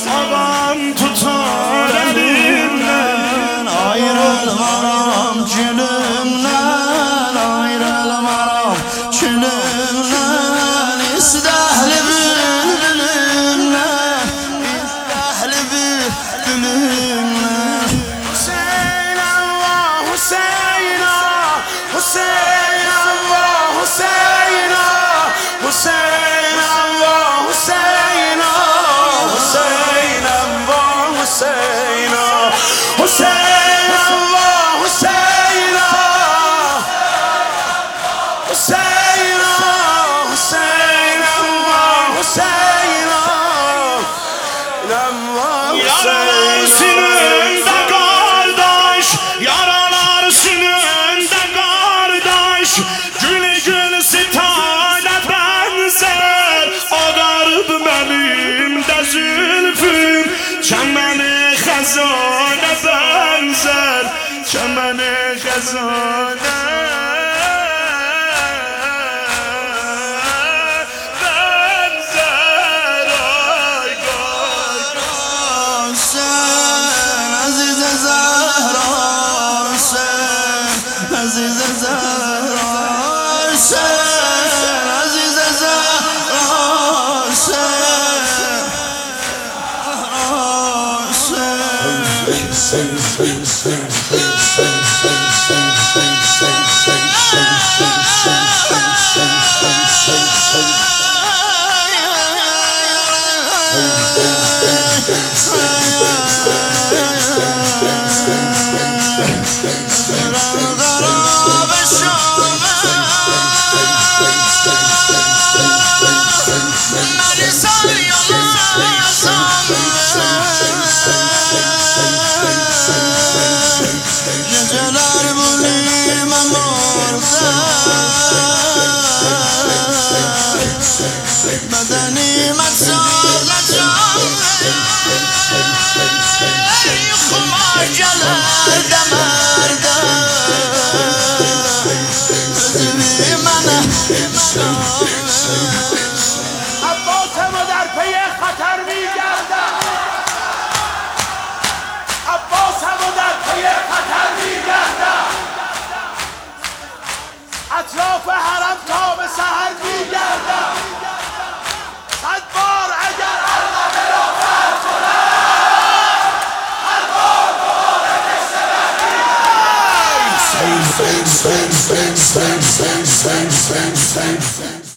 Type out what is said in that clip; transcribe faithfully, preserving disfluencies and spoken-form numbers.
ağam tutar elimden. Ayrılmaram günümden, ayrılmaram günümden. İstahli bülbülümden, istahli bülbülümden. Hüseyin Allah Hüseyin ah, Hüseyin Allah Hüseyin ah, Hüseyin Allah Hüseyin ah, Hüseyin Allah Hüseyin ah, Hüseyin Allah Hüseyin ah, Hüseyin ah, Hüseyin Allah Hüseyin ah, Allah Hüseyin sininde kardeş, yaralar sininde kardeş, gül gül sitane benzer, ağarıp benim de zülfüm, çemeni xezane benzer, çemeni xezane benzer. Ay Hüseyin, Azize Zehra, Hüseyin, Azize Zehra, Hüseyin, Azize Zehra, Hüseyin, geceler bulayım orada, bedenime çalacağım, yuxuma gelir demerde, özümü mənə عباسم و در پی خطر میگردم، عباسم و در پی خطر میگردم، اطراف حرم تا به سحر میگردم، صد بار اگر عرقه را فتح کنم، هر بار دوباره کشته برمی‌گردم.